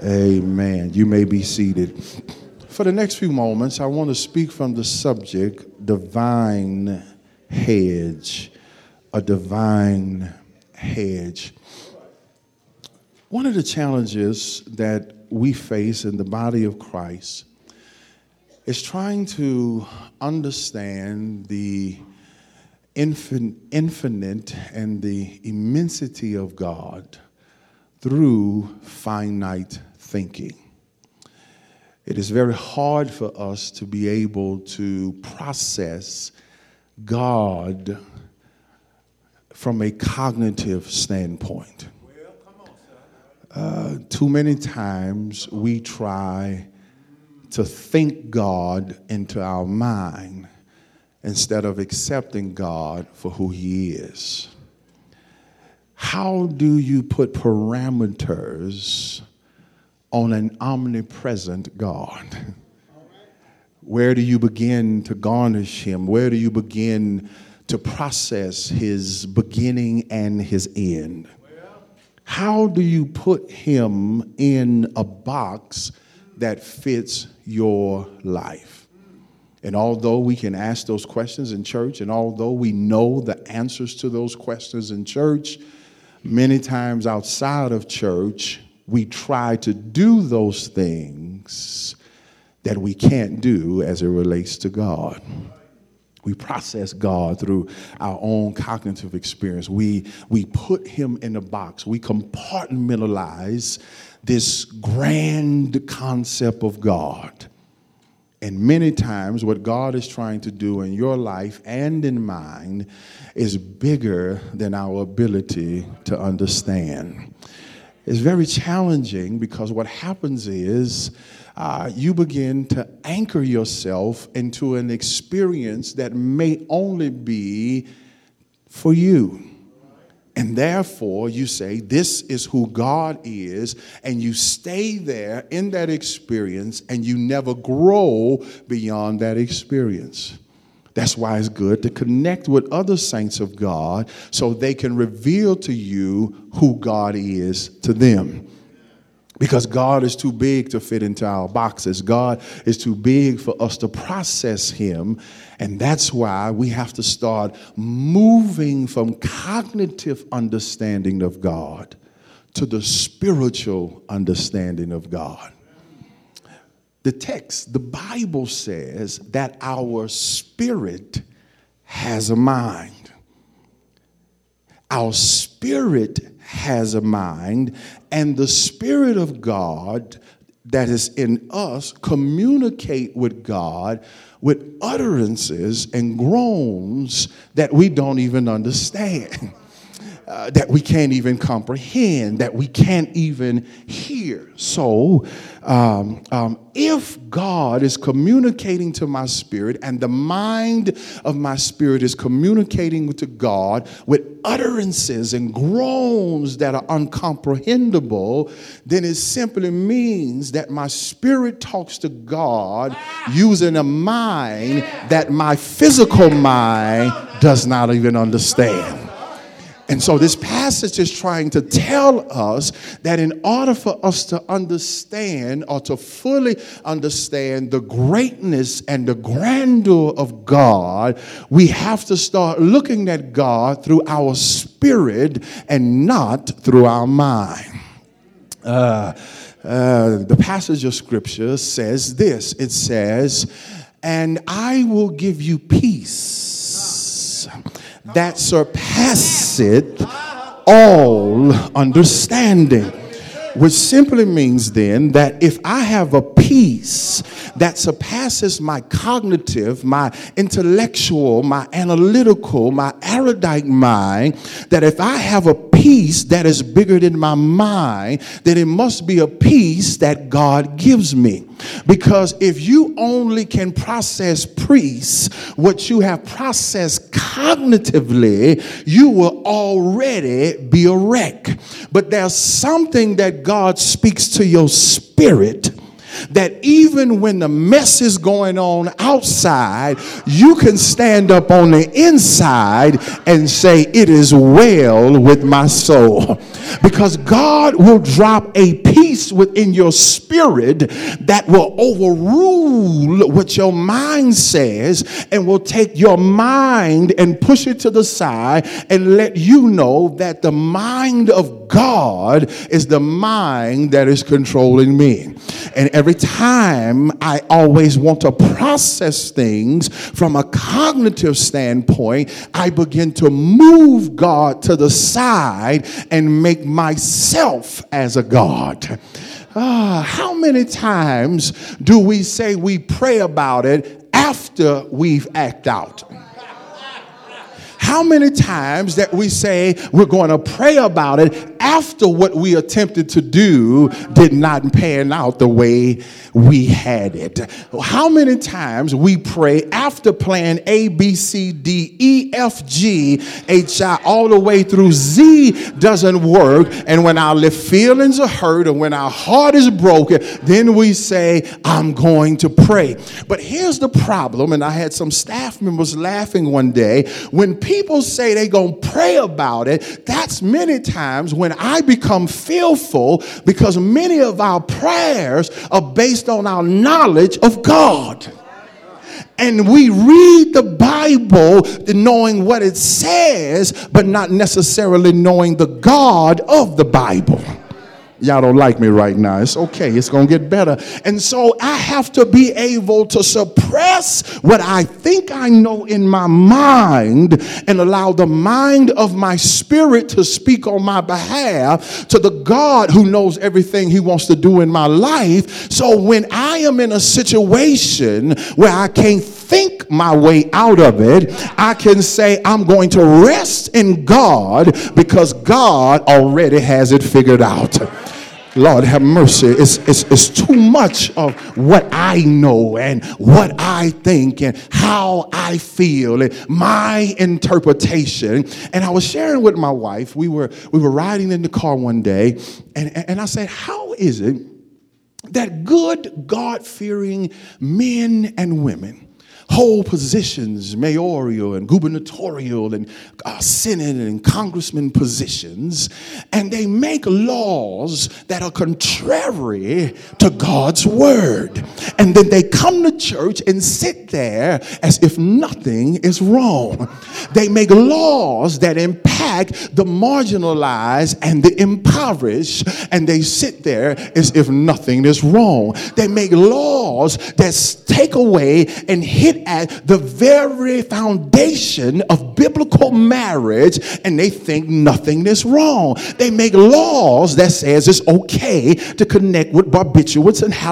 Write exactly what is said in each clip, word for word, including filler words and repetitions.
Amen. You may be seated. For the next few moments, I want to speak from the subject, divine hedge. A divine hedge. One of the challenges that we face in the body of Christ is trying to understand the infin- infinite and the immensity of God through finite thinking. It is very hard for us to be able to process God from a cognitive standpoint. Uh, too many times we try to think God into our mind instead of accepting God for who he is. How do you put parameters on an omnipresent God? Where do you begin to garnish him? Where do you begin to process his beginning and his end? How do you put him in a box that fits your life? And although we can ask those questions in church, and although we know the answers to those questions in church, many times outside of church, we try to do those things that we can't do as it relates to God. We process God through our own cognitive experience. We, we put him in a box. We compartmentalize this grand concept of God. And many times what God is trying to do in your life and in mine is bigger than our ability to understand. It's very challenging because what happens is uh, you begin to anchor yourself into an experience that may only be for you. And therefore, you say, this is who God is, and you stay there in that experience, and you never grow beyond that experience. That's why it's good to connect with other saints of God so they can reveal to you who God is to them. Because God is too big to fit into our boxes. God is too big for us to process him. And that's why we have to start moving from cognitive understanding of God to the spiritual understanding of God. The text, the Bible says that our spirit has a mind. Our spirit has a mind, and the Spirit of God that is in us communicate with God with utterances and groans that we don't even understand. Uh, that we can't even comprehend, that we can't even hear. So, um, um, if God is communicating to my spirit and the mind of my spirit is communicating to God with utterances and groans that are uncomprehendable, then it simply means that my spirit talks to God using a mind that my physical mind does not even understand. And so this passage is trying to tell us that in order for us to understand or to fully understand the greatness and the grandeur of God, we have to start looking at God through our spirit and not through our mind. Uh, uh, the passage of scripture says this. It says, "And I will give you peace that surpasseth all understanding." Which simply means then that if I have a peace that surpasses my cognitive, my intellectual, my analytical, my erudite mind, that if I have a peace that is bigger than my mind, then it must be a peace that God gives me. Because if you only can process peace, what you have processed cognitively, you will already be a wreck. But there's something that God speaks to your spirit that even when the mess is going on outside, you can stand up on the inside and say, it is well with my soul. Because God will drop a peace within your spirit that will overrule what your mind says and will take your mind and push it to the side and let you know that the mind of God is the mind that is controlling me. And every time I always want to process things from a cognitive standpoint, I begin to move God to the side and make myself as a God. Ah, how many times do we say we pray about it after we've acted out? How many times that we say we're going to pray about it after what we attempted to do did not pan out the way we had it? How many times we pray after plan A, B, C, D, E, F, G, H, I, all the way through Z doesn't work, and when our feelings are hurt or when our heart is broken, then we say, I'm going to pray. But here's the problem, and I had some staff members laughing one day. When people say they're going to pray about it, that's many times when I become fearful, because many of our prayers are based on our knowledge of God. And we read the Bible knowing what it says, but not necessarily knowing the God of the Bible. Y'all don't like me right now. It's okay. It's going to get better. And so I have to be able to suppress what I think I know in my mind and allow the mind of my spirit to speak on my behalf to the God who knows everything he wants to do in my life. So when I am in a situation where I can't think my way out of it, I can say I'm going to rest in God because God already has it figured out. Lord have mercy. It's, it's, it's too much of what I know and what I think and how I feel and my interpretation. And I was sharing with my wife, we were we were riding in the car one day, and, and I said, how is it that good, God-fearing men and women hold positions, mayoral and gubernatorial and uh, senate and congressman positions, and they make laws that are contrary to God's word. And then they come to church and sit there as if nothing is wrong. They make laws that impact the marginalized and the impoverished, and they sit there as if nothing is wrong. They make laws that take away and hit at the very foundation of biblical marriage, and they think nothing is wrong. They make laws that says it's okay to connect with barbiturates and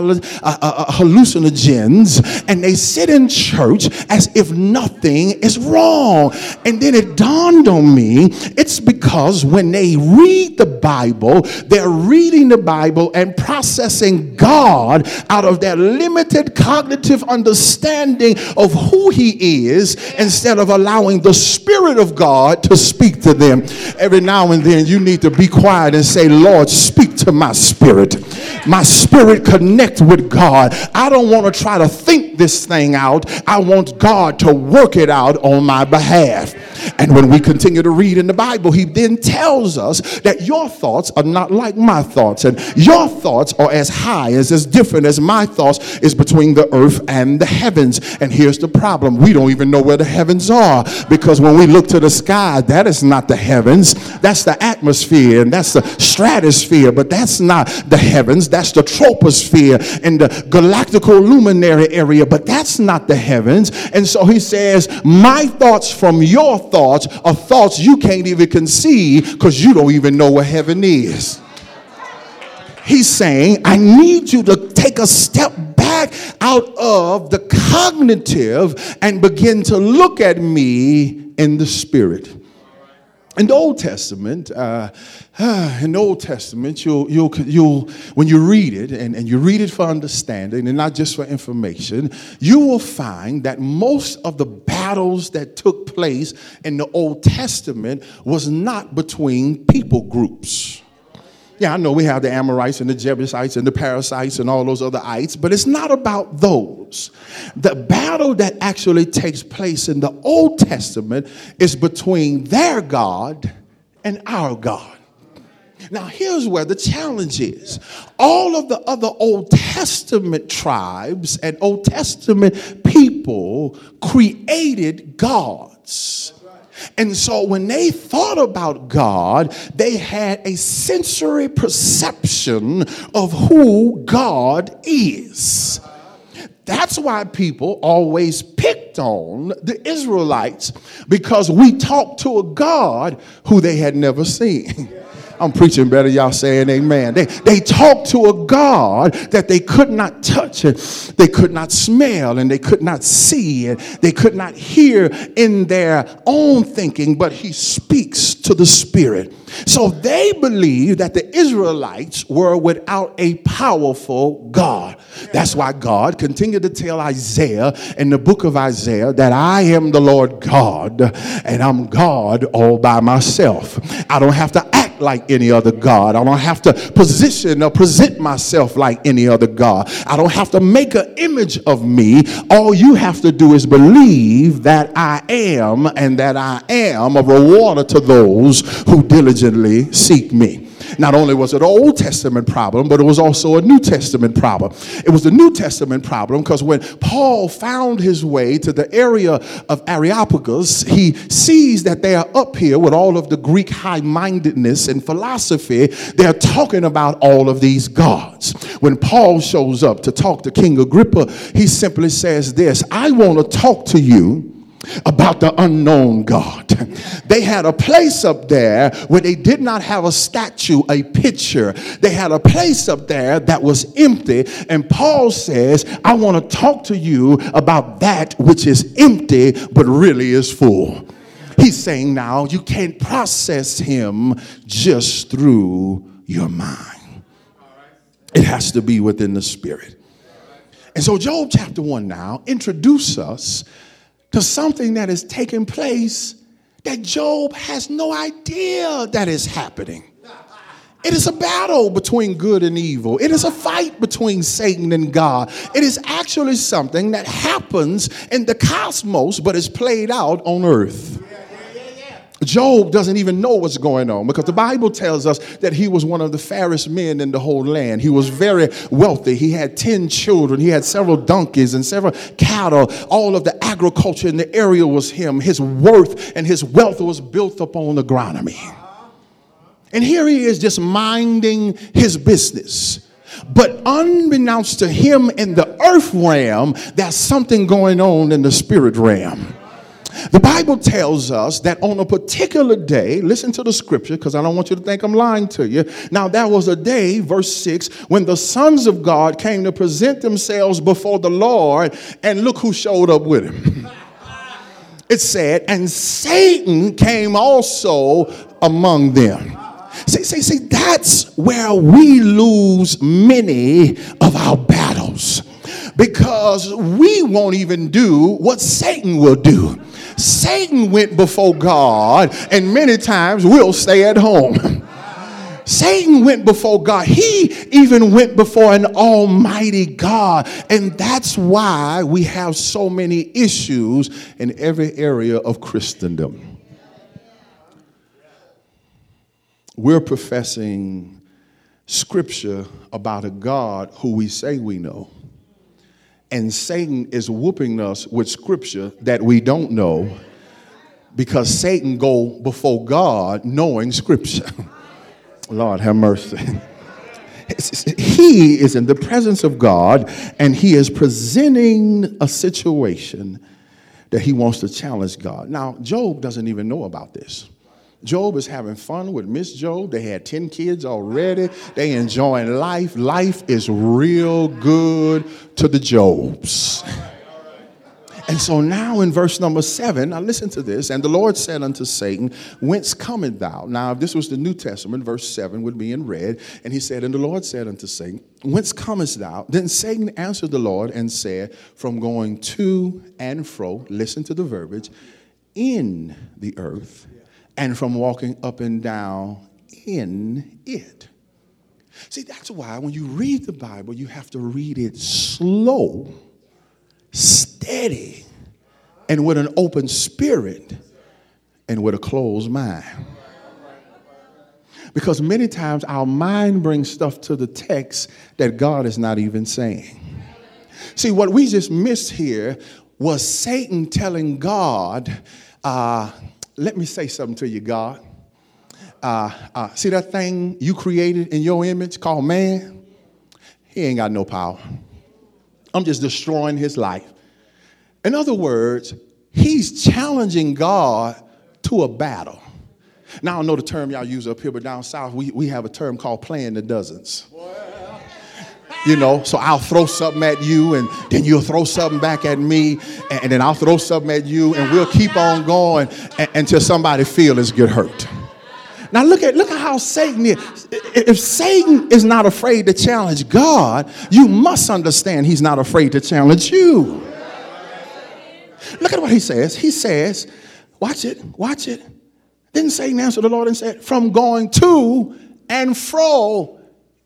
hallucinogens, and they sit in church as if nothing is wrong. And then it dawned on me, it's because when they read the Bible, they're reading the Bible and processing God out of their limited cognitive understanding of who he is, instead of allowing the Spirit of God to speak to them. Every now and then you need to be quiet and say, Lord, speak to my spirit. My spirit connect with God. I don't want to try to think this thing out. I want God to work it out on my behalf. And when we continue to read in the Bible, he then tells us that your thoughts are not like my thoughts, and your thoughts are as high, as as different as my thoughts is between the earth and the heavens. And here's the problem. We don't even know where the heavens are, because when we look to the sky, that is not the heavens. That's the atmosphere, and that's the stratosphere, but that's not the heavens. That's the troposphere and the galactical luminary area, but that's not the heavens. And so he says, my thoughts from your thoughts are thoughts you can't even conceive, because you don't even know where heaven is. He's saying, I need you to take a step back out of the cognitive and begin to look at me in the spirit. In the Old Testament, uh, in the Old Testament, you'll, you'll, you'll, when you read it, and, and you read it for understanding and not just for information, you will find that most of the battles that took place in the Old Testament was not between people groups. Yeah, I know we have the Amorites and the Jebusites and the Parasites and all those other ites, but it's not about those. The battle that actually takes place in the Old Testament is between their God and our God. Now, here's where the challenge is. All of the other Old Testament tribes and Old Testament people created gods. And so when they thought about God, they had a sensory perception of who God is. That's why people always picked on the Israelites, because we talked to a God who they had never seen. I'm preaching better, y'all saying amen. They, they talked to a God that they could not touch, and they could not smell, and they could not see, and they could not hear in their own thinking, but he speaks to the spirit. So they believed that the Israelites were without a powerful God. That's why God continued to tell Isaiah in the book of Isaiah that I am the Lord God, and I'm God all by myself. I don't have to act like any other God. I don't have to position or present myself like any other God. I don't have to make an image of me. All you have to do is believe that I am, and that I am a rewarder to those who diligently seek me. Not only was it an Old Testament problem, but it was also a New Testament problem. It was the New Testament problem because when Paul found his way to the area of Areopagus, he sees that they are up here with all of the Greek high-mindedness and philosophy. They're talking about all of these gods. When Paul shows up to talk to King Agrippa, he simply says this: I want to talk to you about the unknown God. They had a place up there where they did not have a statue, a picture. They had a place up there that was empty. And Paul says, I want to talk to you about that which is empty but really is full. He's saying now you can't process him just through your mind. It has to be within the spirit. And so Job chapter one now introduces us to something that is taking place that Job has no idea that is happening. It is a battle between good and evil. It is a fight between Satan and God. It is actually something that happens in the cosmos, but is played out on earth. Job doesn't even know what's going on because the Bible tells us that he was one of the fairest men in the whole land. He was very wealthy. He had ten children. He had several donkeys and several cattle. All of the agriculture in the area was him. His worth and his wealth was built upon agronomy. And here he is just minding his business. But unbeknownst to him in the earth realm, there's something going on in the spirit realm. The Bible tells us that on a particular day, listen to the scripture because I don't want you to think I'm lying to you. Now, there was a day, verse six, when the sons of God came to present themselves before the Lord, and look who showed up with him. It said, and Satan came also among them. See, see, see, that's where we lose many of our battles because we won't even do what Satan will do. Satan went before God, and many times we'll stay at home. Satan went before God. He even went before an almighty God. And that's why we have so many issues in every area of Christendom. We're professing scripture about a God who we say we know. And Satan is whooping us with scripture that we don't know because Satan go before God knowing scripture. Lord have mercy. He is in the presence of God and he is presenting a situation that he wants to challenge God. Now, Job doesn't even know about this. Job is having fun with Miss Job. They had ten kids already. They enjoying life. Life is real good to the Jobs. And so now in verse number seven, now listen to this. And the Lord said unto Satan, whence comest thou? Now, if this was the New Testament, verse seven would be in red. And he said, and the Lord said unto Satan, whence comest thou? Then Satan answered the Lord and said, from going to and fro, listen to the verbiage, in the earth, and from walking up and down in it. See, that's why when you read the Bible, you have to read it slow, steady, and with an open spirit and with a closed mind. Because many times our mind brings stuff to the text that God is not even saying. See, what we just missed here was Satan telling God, uh, let me say something to you, God. Uh, uh, see that thing you created in your image called man? He ain't got no power. I'm just destroying his life. In other words, he's challenging God to a battle. Now, I don't know the term y'all use up here, but down south, we, we have a term called playing the dozens. You know, so I'll throw something at you, and then you'll throw something back at me, and, and then I'll throw something at you, and we'll keep on going a- until somebody feels get hurt. Now, look at look at how Satan is. If Satan is not afraid to challenge God, you must understand he's not afraid to challenge you. Look at what he says. He says, watch it, watch it. Then Satan answered the Lord and said, from going to and fro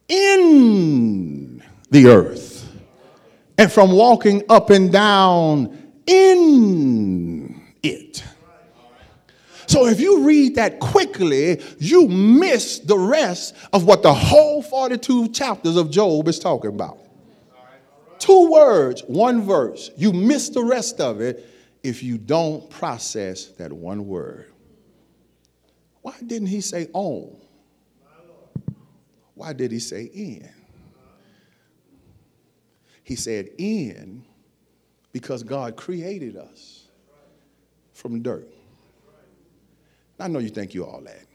in the earth, and from walking up and down in it. So if you read that quickly, you miss the rest of what the whole forty-two chapters of Job is talking about. Two words, one verse. You miss the rest of it if you don't process that one word. Why didn't he say on? Why did he say in? He said in because God created us from dirt. I know you think you all that.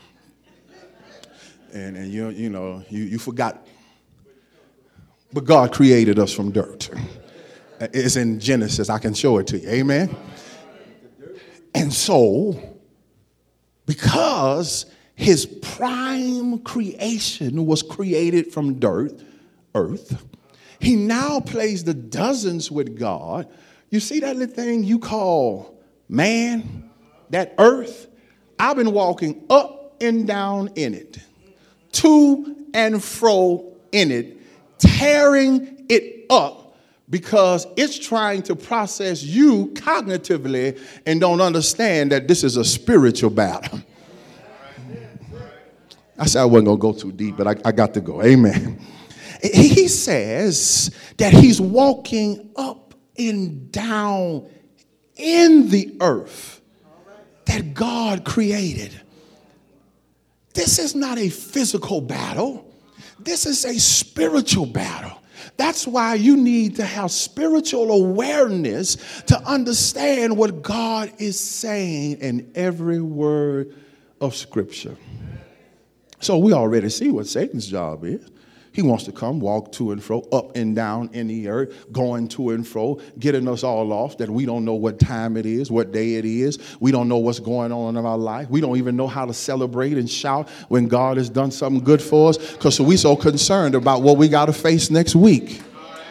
And, and you, you know, you, you forgot. But God created us from dirt. It's in Genesis. I can show it to you. Amen. And so, because his prime creation was created from dirt, earth, he now plays the dozens with God. You see that little thing you call man, that earth? I've been walking up and down in it, to and fro in it, tearing it up because it's trying to process you cognitively and don't understand that this is a spiritual battle. I said I wasn't going to go too deep, but I, I got to go. Amen. He says that he's walking up and down in the earth that God created. This is not a physical battle. This is a spiritual battle. That's why you need to have spiritual awareness to understand what God is saying in every word of Scripture. So we already see what Satan's job is. He wants to come, walk to and fro, up and down in the earth, going to and fro, getting us all off that we don't know what time it is, what day it is. We don't know what's going on in our life. We don't even know how to celebrate and shout when God has done something good for us because we're so concerned about what we got to face next week.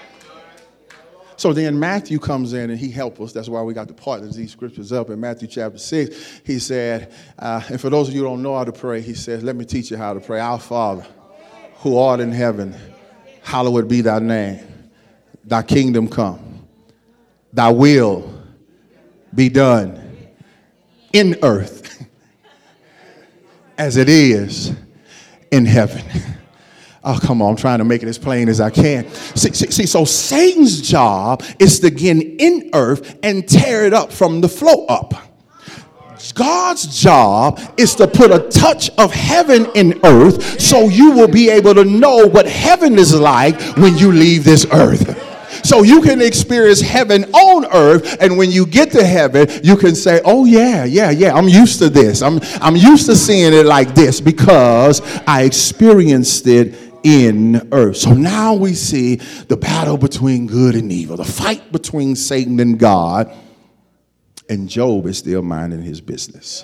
So then Matthew comes in and he helps us. That's why we got the partners, these scriptures up in Matthew chapter six. He said, uh, and for those of you who don't know how to pray, he says, let me teach you how to pray. Our Father, who art in heaven, hallowed be thy name. Thy kingdom come. Thy will be done in earth as it is in heaven. Oh, come on. I'm trying to make it as plain as I can. See, see, see, so Satan's job is to get in earth and tear it up from the flow up. God's job is to put a touch of heaven in earth so you will be able to know what heaven is like when you leave this earth. So you can experience heaven on earth, and when you get to heaven, you can say, oh yeah, yeah, yeah, I'm used to this. I'm, I'm used to seeing it like this because I experienced it in earth. So now we see the battle between good and evil, the fight between Satan and God. And Job is still minding his business,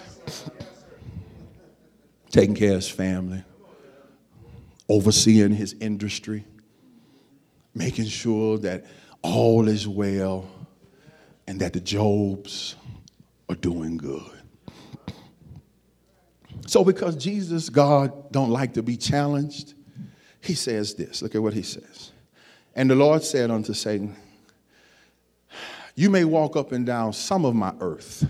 taking care of his family, overseeing his industry, making sure that all is well and that the Jobs are doing good. So because Jesus, God, don't like to be challenged, he says this. Look at what he says. And the Lord said unto Satan, you may walk up and down some of my earth,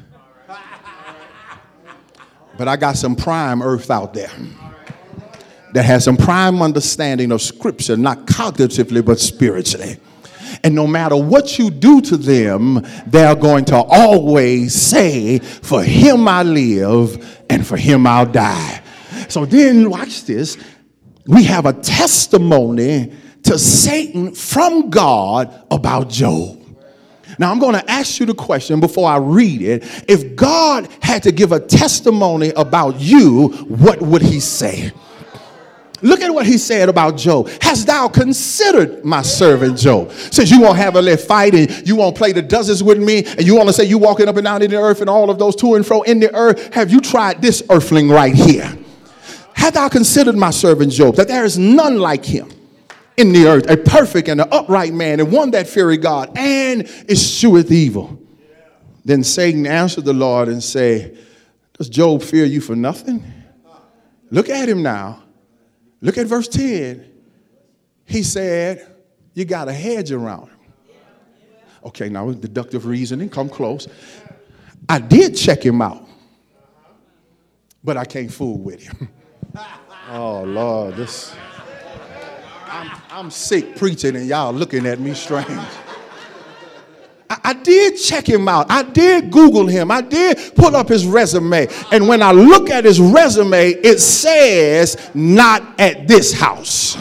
but I got some prime earth out there that has some prime understanding of scripture, not cognitively, but spiritually. And no matter what you do to them, they're going to always say, for him I live and for him I'll die. So then watch this. We have a testimony to Satan from God about Job. Now, I'm going to ask you the question before I read it. If God had to give a testimony about you, what would he say? Look at what he said about Job. Hast thou considered my servant Job? Since you won't have a little fight and you won't play the dozens with me and you want to say you walking up and down in the earth and all of those to and fro in the earth, have you tried this earthling right here? Hast thou considered my servant Job, that there is none like him in the earth, a perfect and an upright man, and one that feareth God and escheweth evil? Then Satan answered the Lord and say, does Job fear you for nothing? Look at him now. Look at verse ten. He said, you got a hedge around him. Okay, now deductive reasoning, come close. I did check him out, but I can't fool with him. Oh, Lord, this... I'm, I'm sick preaching and y'all looking at me strange. I, I did check him out. I did Google him. I did pull up his resume. And when I look at his resume, it says, not at this house.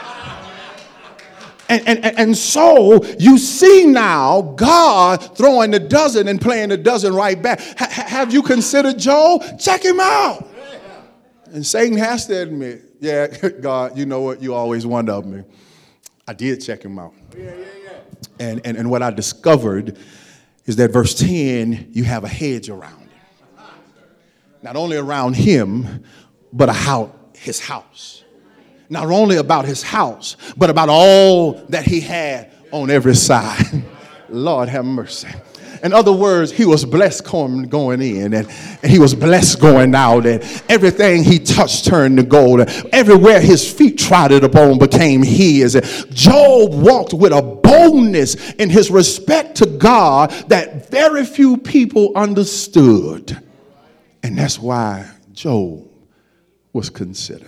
And, and, and so you see now God throwing the dozen and playing the dozen right back. H- have you considered Job? Check him out. And Satan has to admit, yeah, God, you know what? You always one of me. I did check him out. Yeah, yeah, yeah. And, and, and what I discovered is that verse ten, you have a hedge around him. Not only around him, but about his house. Not only about his house, but about all that he had on every side. Lord have mercy. In other words, he was blessed going in and, and he was blessed going out, and everything he touched turned to gold. Everywhere his feet trotted upon became his. Job walked with a boldness in his respect to God that very few people understood. And that's why Job was considered.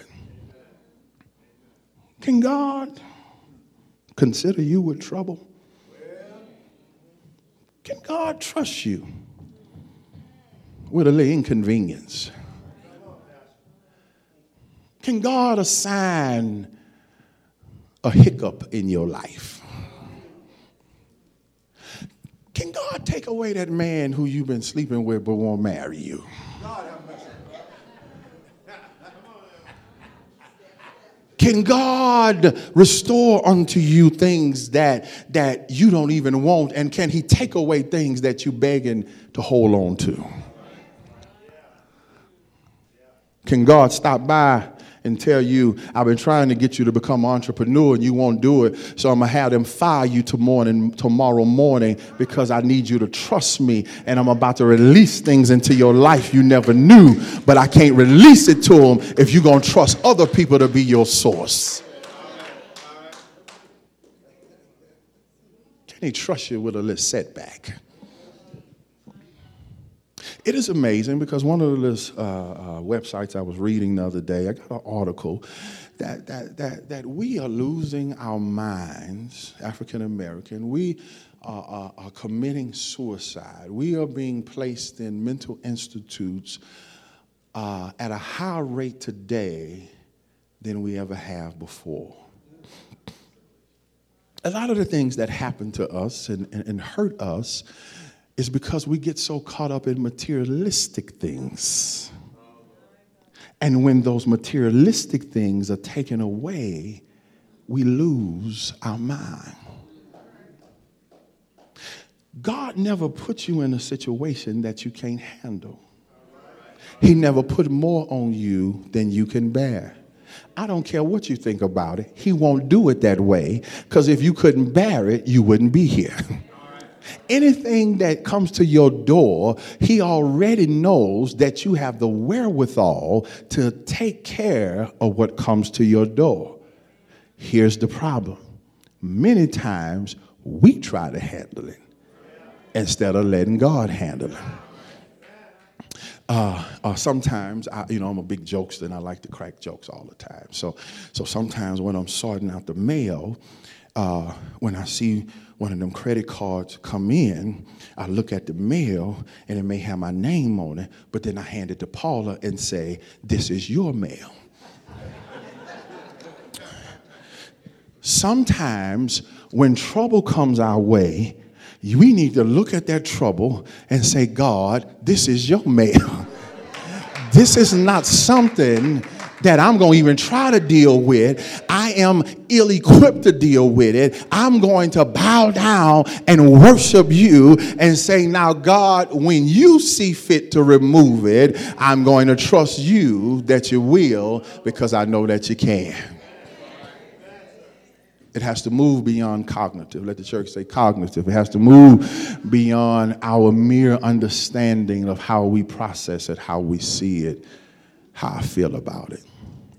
Can God consider you with trouble? Can God trust you with a little inconvenience? Can God assign a hiccup in your life? Can God take away that man who you've been sleeping with but won't marry you? Can God restore unto you things that, that you don't even want? And can he take away things that you're begging to hold on to? Can God stop by and tell you, I've been trying to get you to become an entrepreneur and you won't do it, so I'm going to have them fire you to morning, tomorrow morning because I need you to trust me, and I'm about to release things into your life you never knew, but I can't release it to them if you're going to trust other people to be your source. Can he trust you with a little setback? It is amazing because one of the uh, uh, websites I was reading the other day, I got an article that that that that we are losing our minds, African American. We are, are, are committing suicide. We are being placed in mental institutes uh, at a higher rate today than we ever have before. A lot of the things that happen to us and, and, and hurt us is because we get so caught up in materialistic things. And when those materialistic things are taken away, we lose our mind. God never put you in a situation that you can't handle. He never put more on you than you can bear. I don't care what you think about it. He won't do it that way, because if you couldn't bear it, you wouldn't be here. Anything that comes to your door, he already knows that you have the wherewithal to take care of what comes to your door. Here's the problem. Many times we try to handle it instead of letting God handle it. Uh, uh, sometimes, I, you know, I'm a big jokester and I like to crack jokes all the time. So, so sometimes when I'm sorting out the mail, uh, when I see one of them credit cards come in, I look at the mail and it may have my name on it, but then I hand it to Paula and say, "This is your mail." Sometimes when trouble comes our way, we need to look at that trouble and say, "God, this is your mail. This is not something that I'm going to even try to deal with. I am ill-equipped to deal with it. I'm going to bow down and worship you and say, now, God, when you see fit to remove it, I'm going to trust you that you will, because I know that you can." It has to move beyond cognitive. Let the church say cognitive. It has to move beyond our mere understanding of how we process it, how we see it, how I feel about it.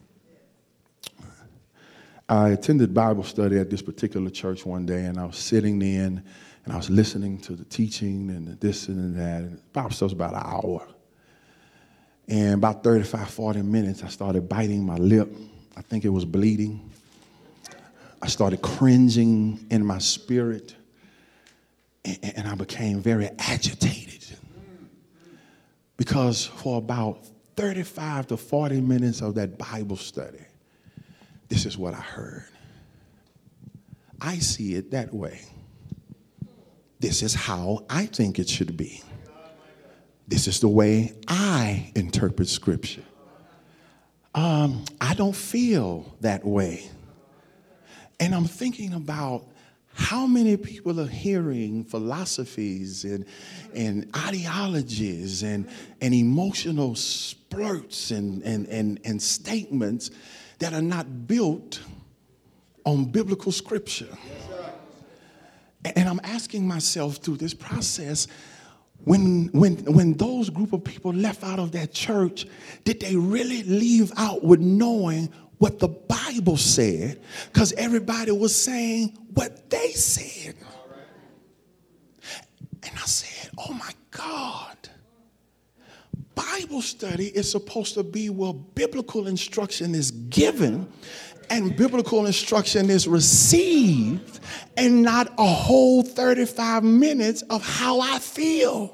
I attended Bible study at this particular church one day, and I was sitting in, and I was listening to the teaching and this and that. And Bible study was about an hour. And about thirty-five, forty minutes, I started biting my lip. I think it was bleeding. I started cringing in my spirit, and, and I became very agitated. Because for about thirty-five to forty minutes of that Bible study, this is what I heard. I see it that way. This is how I think it should be. This is the way I interpret Scripture. Um, I don't feel that way. And I'm thinking about how many people are hearing philosophies and, and ideologies and, and emotional splurts and, and, and, and statements that are not built on biblical scripture. And I'm asking myself through this process, when, when, when those group of people left out of that church, did they really leave out with knowing what the Bible said? Because everybody was saying what they said. And I said, oh my God, Bible study is supposed to be where biblical instruction is given and biblical instruction is received, and not a whole thirty-five minutes of how I feel.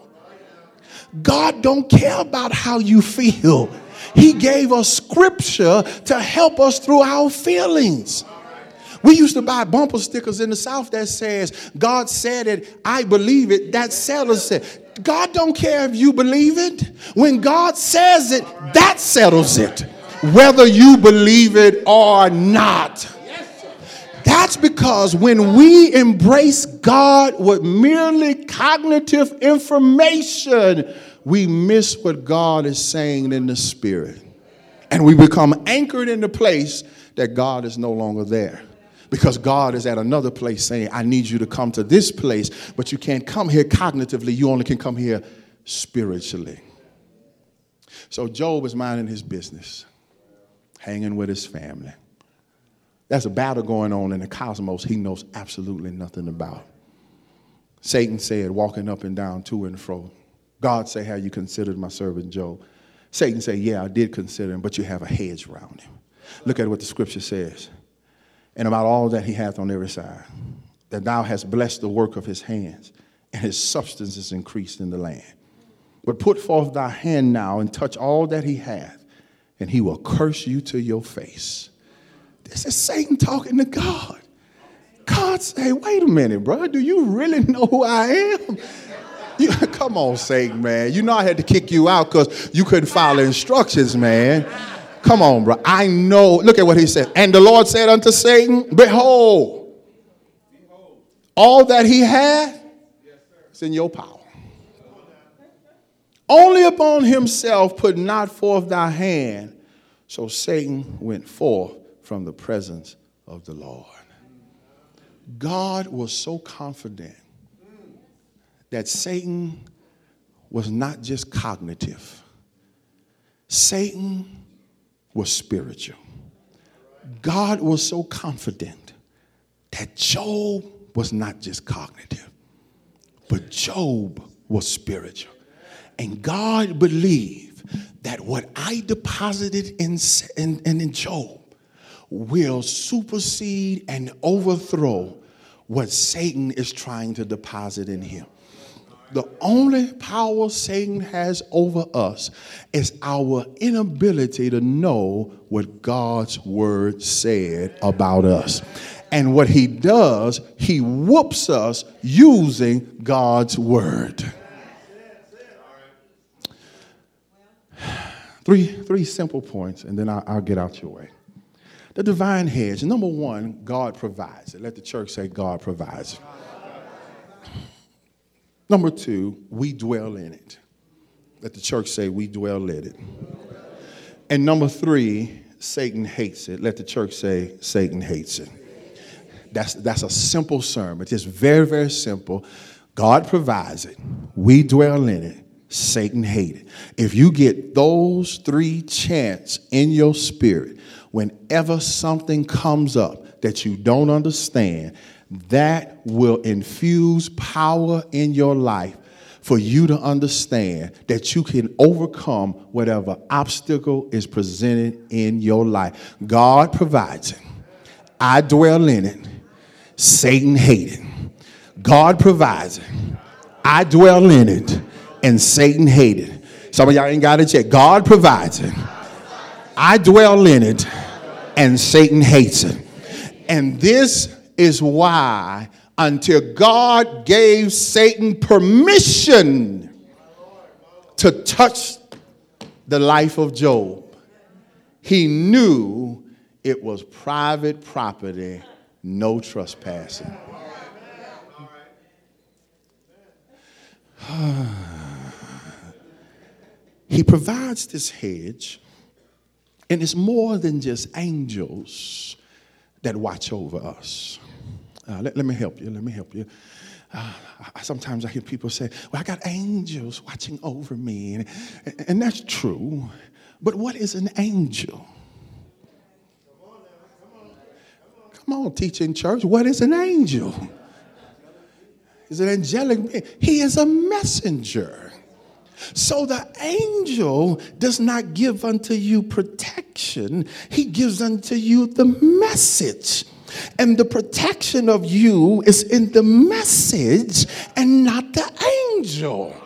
God don't care about how you feel. He gave us scripture to help us through our feelings. We used to buy bumper stickers in the South that says, God said it, I believe it, that settles it. God don't care if you believe it. When God says it, that settles it, whether you believe it or not. That's because when we embrace God with merely cognitive information, we miss what God is saying in the spirit. And we become anchored in the place that God is no longer there. Because God is at another place saying, I need you to come to this place, but you can't come here cognitively. You only can come here spiritually. So Job is minding his business, hanging with his family. There's a battle going on in the cosmos he knows absolutely nothing about. Satan said, walking up and down, to and fro, God say, have you considered my servant Job? Satan said, yeah, I did consider him, but you have a hedge around him. Look at what the scripture says. And about all that he hath on every side, that thou hast blessed the work of his hands, and his substance is increased in the land. But put forth thy hand now and touch all that he hath, and he will curse you to your face. This is Satan talking to God. God say, wait a minute, bro. Do you really know who I am? You, come on, Satan, man. You know I had to kick you out because you couldn't follow instructions, man. Come on, bro. I know. Look at what he said. And the Lord said unto Satan, behold, all that he had is in your power. Only upon himself put not forth thy hand. So Satan went forth from the presence of the Lord. God was so confident that Satan was not just cognitive. Satan was spiritual. God was so confident that Job was not just cognitive, but Job was spiritual. And God believed that what I deposited in, in, in Job will supersede and overthrow what Satan is trying to deposit in him. The only power Satan has over us is our inability to know what God's word said about us. And what he does, he whoops us using God's word. Three, three simple points, and then I'll, I'll get out your way. The divine hedge. Number one, God provides it. Let the church say God provides it. Number two, we dwell in it. Let the church say we dwell in it. And number three, Satan hates it. Let the church say Satan hates it. That's, that's a simple sermon. It's just very, very simple. God provides it. We dwell in it. Satan hates it. If you get those three chants in your spirit, whenever something comes up that you don't understand, that will infuse power in your life for you to understand that you can overcome whatever obstacle is presented in your life. God provides it. I dwell in it. Satan hates it. God provides it. I dwell in it. And Satan hates it. Some of y'all ain't got it yet. God provides it. I dwell in it. And Satan hates it. And this is why until God gave Satan permission to touch the life of Job, he knew it was private property, no trespassing. He provides this hedge, and it's more than just angels that watch over us. Uh, let, let me help you. Let me help you. Uh, sometimes I hear people say, well, I got angels watching over me. And, and that's true. But what is an angel? Come on, teaching church. What is an angel? He's an angelic being. He is a messenger. So the angel does not give unto you protection. He gives unto you the message. And the protection of you is in the message and not the angel.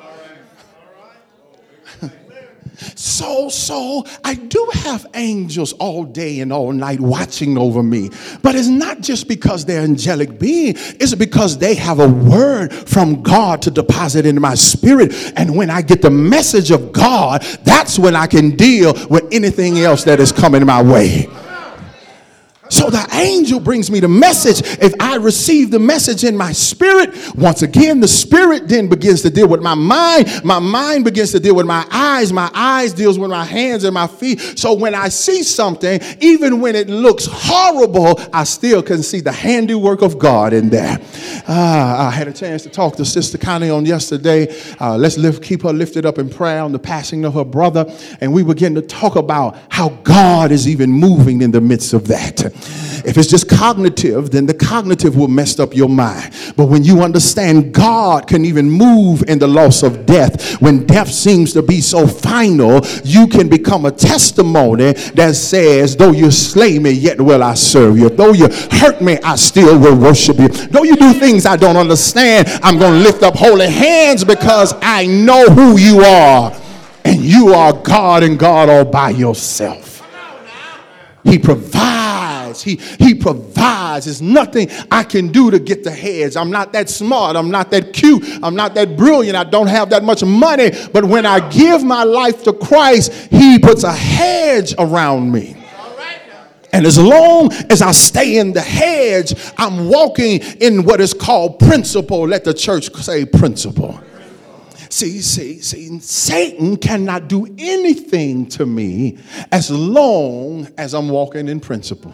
So, so I do have angels all day and all night watching over me. But it's not just because they're angelic beings. It's because they have a word from God to deposit into my spirit. And when I get the message of God, that's when I can deal with anything else that is coming my way. So the angel brings me the message. If I receive the message in my spirit, once again, the spirit then begins to deal with my mind. My mind begins to deal with my eyes. My eyes deals with my hands and my feet. So when I see something, even when it looks horrible, I still can see the handiwork of God in there. Uh, I had a chance to talk to Sister Connie on yesterday. Uh, let's lift, keep her lifted up in prayer on the passing of her brother. And we begin to talk about how God is even moving in the midst of that. If it's just cognitive, then the cognitive will mess up your mind. But when you understand God can even move in the loss of death, when death seems to be so final, you can become a testimony that says, though you slay me, yet will I serve you. Though you hurt me, I still will worship you. Though you do things I don't understand, I'm going to lift up holy hands because I know who you are. And you are God and God all by yourself. He provides. He, he provides. There's nothing I can do to get the hedge. I'm not that smart. I'm not that cute. I'm not that brilliant. I don't have that much money. But when I give my life to Christ, he puts a hedge around me. And as long as I stay in the hedge, I'm walking in what is called principle. Let the church say principle. See, see, see, Satan cannot do anything to me as long as I'm walking in principle.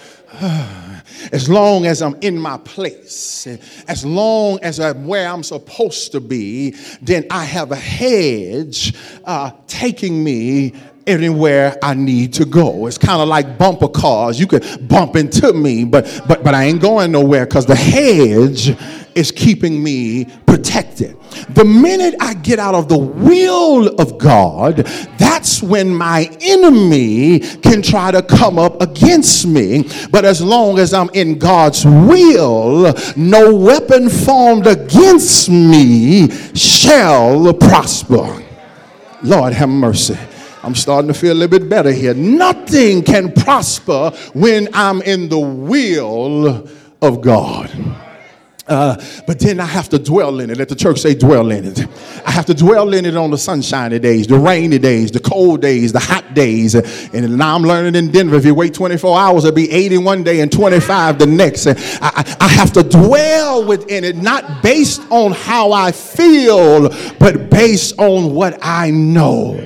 As long as I'm in my place, as long as I'm where I'm supposed to be, then I have a hedge uh, taking me anywhere I need to go. It's kind of like bumper cars. You could bump into me, but but but I ain't going nowhere because the hedge is keeping me protected. The minute I get out of the will of God, that's when my enemy can try to come up against me. But as long as I'm in God's will, no weapon formed against me shall prosper. Lord have mercy. I'm starting to feel a little bit better here. Nothing can prosper when I'm in the will of God. Uh, but then I have to dwell in it. Let the church say dwell in it. I have to dwell in it on the sunshiny days, the rainy days, the cold days, the hot days. And now I'm learning in Denver, if you wait twenty-four hours, it'll be eighty one day and twenty-five the next. I, I, I have to dwell within it, not based on how I feel, but based on what I know.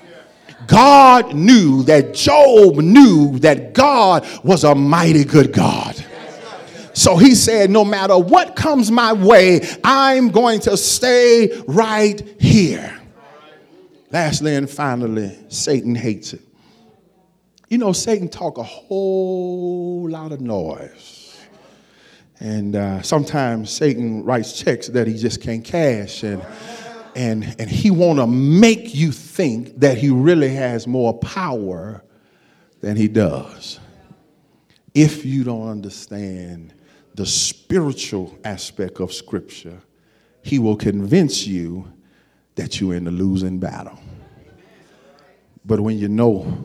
God knew that Job knew that God was a mighty good God. So he said, no matter what comes my way, I'm going to stay right here. Lastly and finally, Satan hates it. You know, Satan talk a whole lot of noise. And uh, sometimes Satan writes checks that he just can't cash. And, and, and he want to make you think that he really has more power than he does. If you don't understand the spiritual aspect of Scripture, he will convince you that you're in the losing battle. But when you know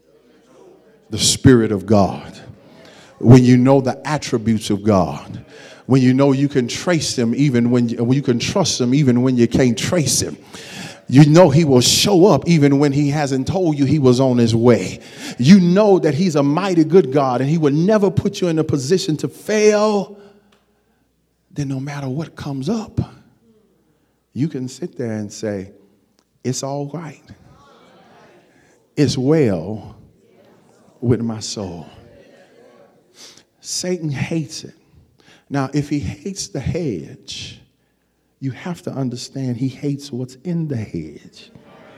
the Spirit of God, when you know the attributes of God, when you know you can trace him even when you, when you can trust him even when you can't trace him, you know he will show up even when he hasn't told you he was on his way. You know that he's a mighty good God and he will never put you in a position to fail. Then no matter what comes up, you can sit there and say, it's all right. It's well with my soul. Satan hates it. Now, if he hates the hedge, you have to understand he hates what's in the hedge.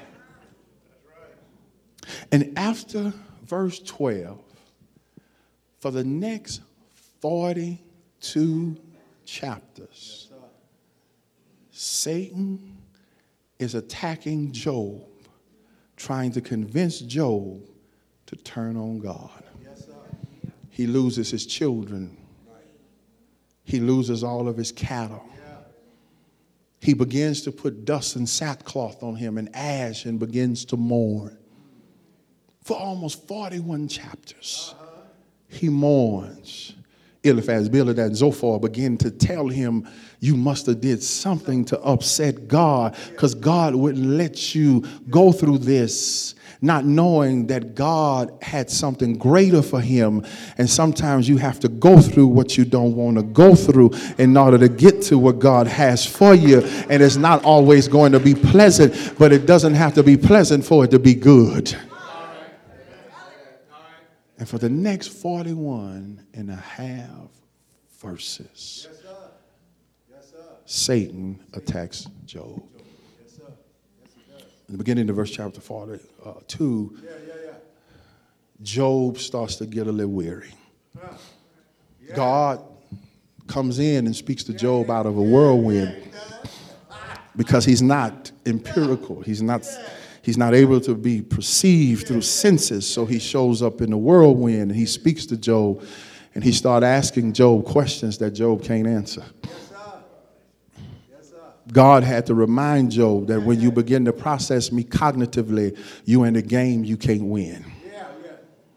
And after verse twelve, for the next forty-two chapters, Satan is attacking Job, trying to convince Job to turn on God. He loses his children. He loses all of his cattle. He begins to put dust and sackcloth on him and ash and begins to mourn. For almost forty-one chapters, he mourns. Eliphaz, Bildad, and Zophar begin to tell him, you must have did something to upset God because God wouldn't let you go through this, not knowing that God had something greater for him. And sometimes you have to go through what you don't want to go through in order to get to what God has for you. And it's not always going to be pleasant, but it doesn't have to be pleasant for it to be good. And for the next forty-one and a half verses, yes, sir. Yes, sir. Satan attacks Job. Yes, sir. Yes, in the beginning of verse chapter forty-two, yeah, yeah, yeah. Job starts to get a little weary. Huh. Yeah. God comes in and speaks to Job out of a whirlwind because he's not empirical. He's not... He's not able to be perceived through senses, so he shows up in the whirlwind and he speaks to Job, and he starts asking Job questions that Job can't answer. Yes, sir. Yes, sir. God had to remind Job that when you begin to process me cognitively, you in a game you can't win. Yeah, yeah.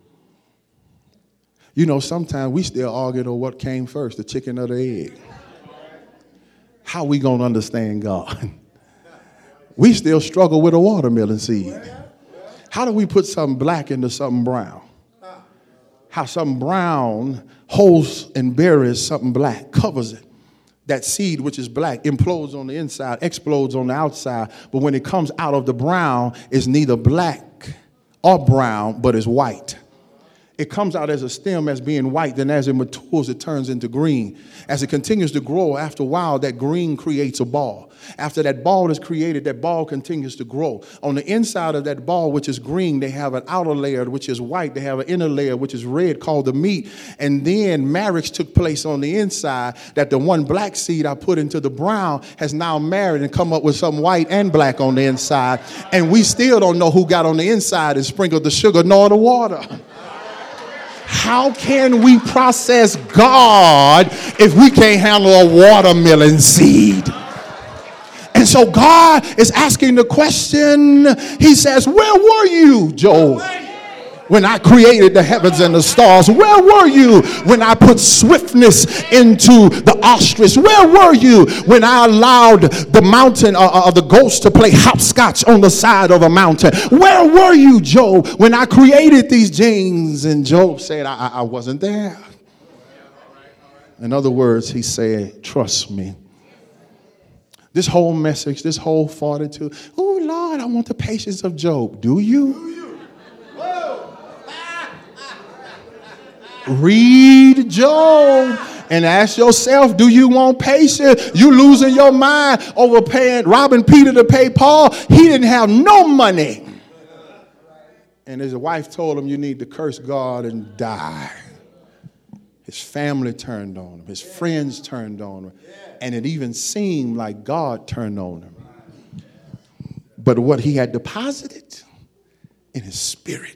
You know, sometimes we still argue over what came first, the chicken or the egg. How we going to understand God? We still struggle with a watermelon seed. How do we put something black into something brown? How something brown holds and buries something black, covers it. That seed, which is black, implodes on the inside, explodes on the outside. But when it comes out of the brown, it's neither black or brown, but it's white. It comes out as a stem as being white. Then as it matures, it turns into green. As it continues to grow, after a while, that green creates a ball. After that ball is created, that ball continues to grow. On the inside of that ball, which is green, they have an outer layer, which is white. They have an inner layer, which is red, called the meat. And then marriage took place on the inside, that the one black seed I put into the brown has now married and come up with some white and black on the inside. And we still don't know who got on the inside and sprinkled the sugar nor the water. How can we process God if we can't handle a watermelon seed? And so God is asking the question. He says, where were you, Job, when I created the heavens and the stars? Where were you when I put swiftness into the ostrich? Where were you when I allowed the mountain or uh, uh, the ghost to play hopscotch on the side of a mountain? Where were you, Job, when I created these genes? And Job said, I, I wasn't there. In other words, he said, trust me. This whole message, this whole fortitude. Oh, Lord, I want the patience of Job. Do you? Read Job and ask yourself, do you want patience? You losing your mind over paying, robbing Peter to pay Paul. He didn't have no money. And his wife told him, you need to curse God and die. His family turned on him. His friends turned on him. And it even seemed like God turned on him. But what he had deposited in his spirit,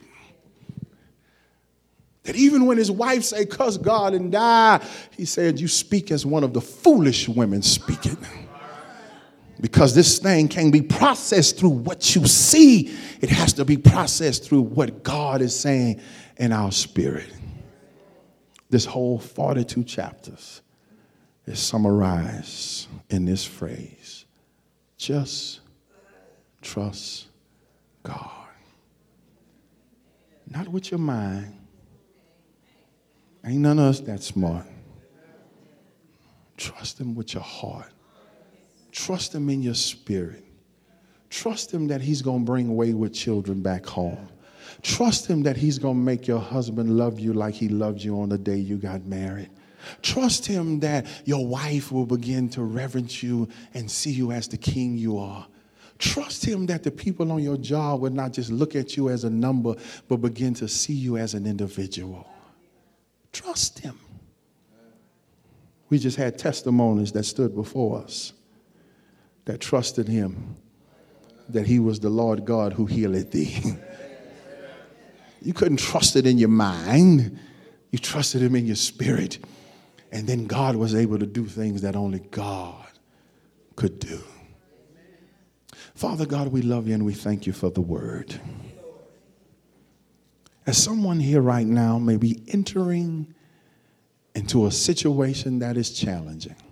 that even when his wife said, cuss God and die, he said, you speak as one of the foolish women speaking. Because this thing can't be processed through what you see. It has to be processed through what God is saying in our spirit. This whole forty-two chapters is summarized in this phrase. Just trust God. Not with your mind. Ain't none of us that smart. Trust him with your heart. Trust him in your spirit. Trust him that he's going to bring wayward children back home. Trust him that he's going to make your husband love you like he loved you on the day you got married. Trust him that your wife will begin to reverence you and see you as the king you are. Trust him that the people on your job will not just look at you as a number, but begin to see you as an individual. Trust him. We just had testimonies that stood before us that trusted him, that he was the Lord God who healeth thee. You couldn't trust it in your mind. You trusted him in your spirit. And then God was able to do things that only God could do. Father God, we love you and we thank you for the word. As someone here right now may be entering into a situation that is challenging,